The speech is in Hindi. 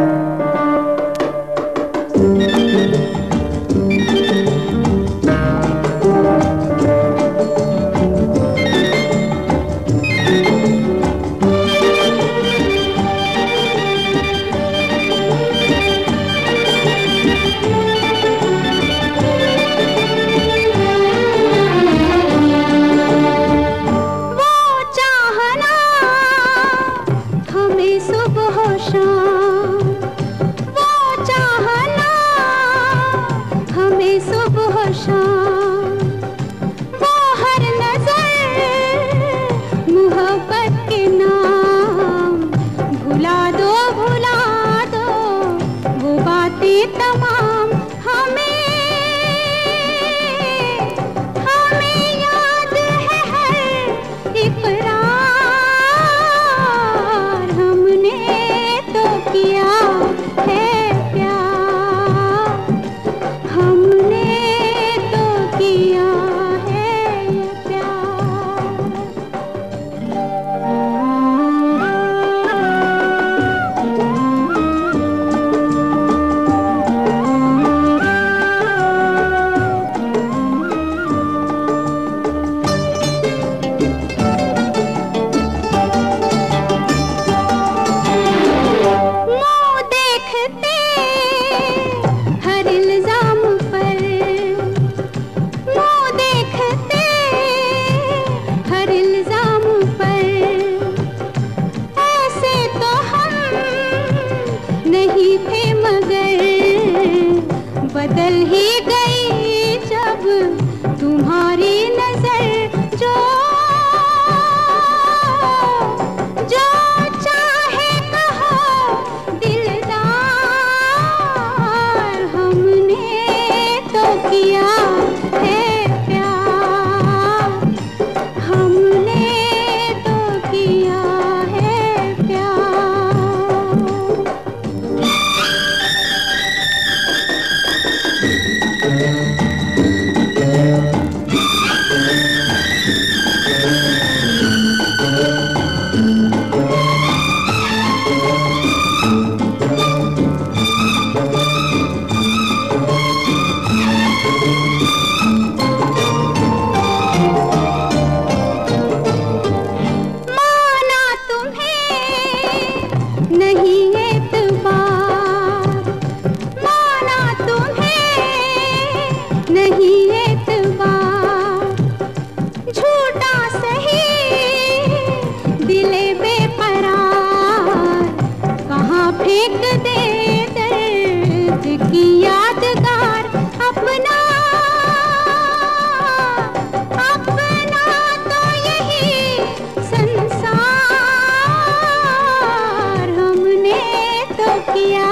तमाम हमें याद है हर इकरार, हमने तो किया है प्यार, हमने तो किया है प्यार। नहीं थे मगर बदल ही गई जब तुम्हारी नजर, जो चाहे कहो दिलदार, हमने तो किया है प्यार, हमने तो किया है प्यार। माना तुम्हें नहीं एतबार, माना तुम्हें नहीं एतबार, झूठा सही दिले बेकरार, कहाँ फेंक दे दर्द की यादगार, अपना अपना तो यही संसार, हमने तो किया